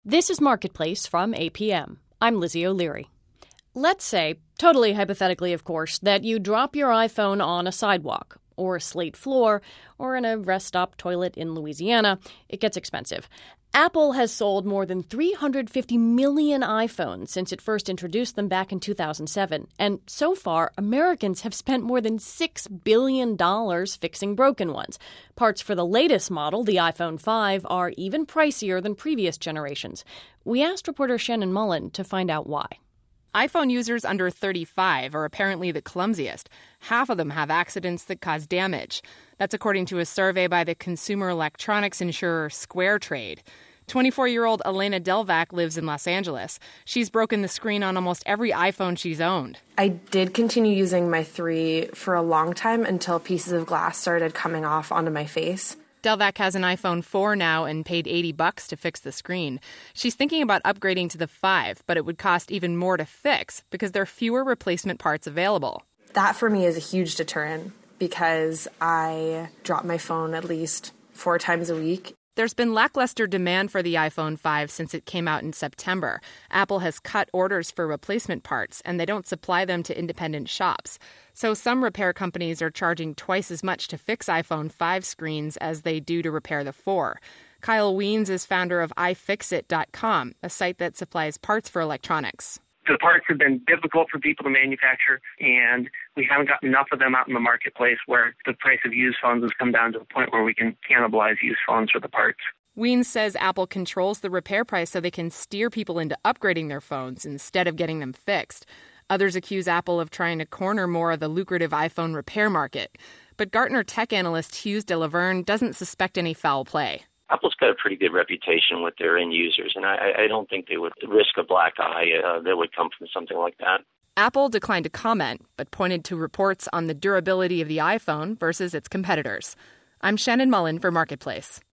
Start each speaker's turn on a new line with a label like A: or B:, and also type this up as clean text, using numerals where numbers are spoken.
A: This is Marketplace from APM. I'm Lizzie O'Leary. Let's say, totally hypothetically of course, that you drop your iPhone on a sidewalk, or a slate floor, or in a rest stop toilet in Louisiana. It gets expensive. Apple has sold more than 350 million iPhones since it first introduced them back in 2007. And so far, Americans have spent more than $6 billion fixing broken ones. Parts for the latest model, the iPhone 5, are even pricier than previous generations. We asked reporter Shannon Mullen to find out why.
B: iPhone users under 35 are apparently the clumsiest. Half of them have accidents that cause damage. That's according to a survey by the consumer electronics insurer SquareTrade. 24-year-old Elena Delvac lives in Los Angeles. She's broken the screen on almost every iPhone she's owned.
C: I did continue using my 3 for a long time until pieces of glass started coming off onto my face.
B: Delvac has an iPhone 4 now and paid $80 to fix the screen. She's thinking about upgrading to the 5, but it would cost even more to fix because there are fewer replacement parts available.
C: That for me is a huge deterrent because I drop my phone at least 4 times a week.
B: There's been lackluster demand for the iPhone 5 since it came out in September. Apple has cut orders for replacement parts, and they don't supply them to independent shops. So some repair companies are charging twice as much to fix iPhone 5 screens as they do to repair the 4. Kyle Wiens is founder of iFixit.com, a site that supplies parts for electronics.
D: The parts have been difficult for people to manufacture, and we haven't got enough of them out in the marketplace where the price of used phones has come down to a point where we can cannibalize used phones for the parts.
B: Wiens says Apple controls the repair price so they can steer people into upgrading their phones instead of getting them fixed. Others accuse Apple of trying to corner more of the lucrative iPhone repair market. But Gartner tech analyst Hughes de Laverne doesn't suspect any foul play.
E: Apple's got a pretty good reputation with their end users, and I don't think they would risk a black eye that would come from something like that.
B: Apple declined to comment, but pointed to reports on the durability of the iPhone versus its competitors. I'm Shannon Mullen for Marketplace.